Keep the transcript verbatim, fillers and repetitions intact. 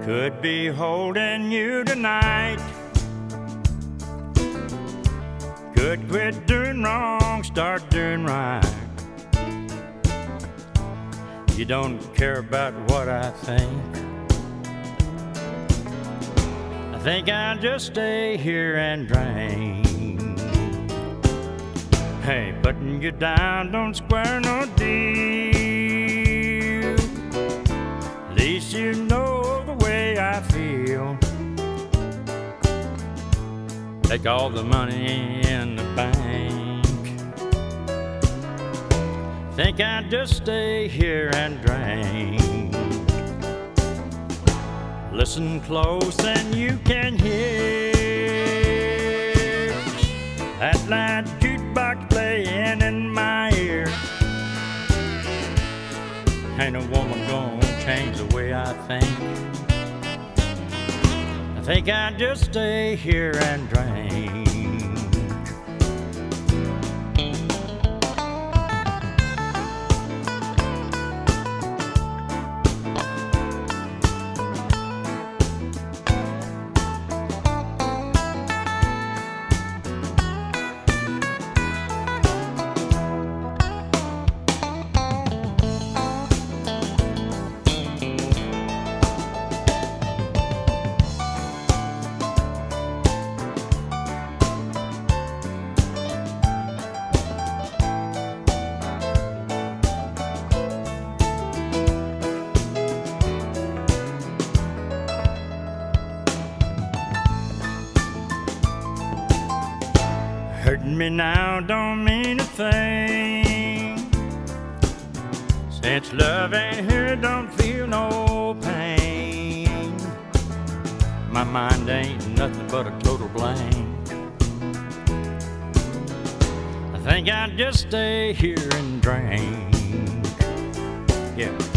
could be holding you tonight. Could quit doing wrong, start doing right. You don't care about what I think. I think I'll just stay here and drink. Hey, putting you down don't square no deal. At least you know the way I feel. Take all the money in the bank. Think I'd just stay here and drink. Listen close and you can hear that loud jukebox playing in my ear. Ain't a woman gonna change the way I think. I think I'd just stay here and drink. Hurting me now don't mean a thing. Since love ain't here, don't feel no pain. My mind ain't nothing but a total blank. I think I'll just stay here and drink. Yeah.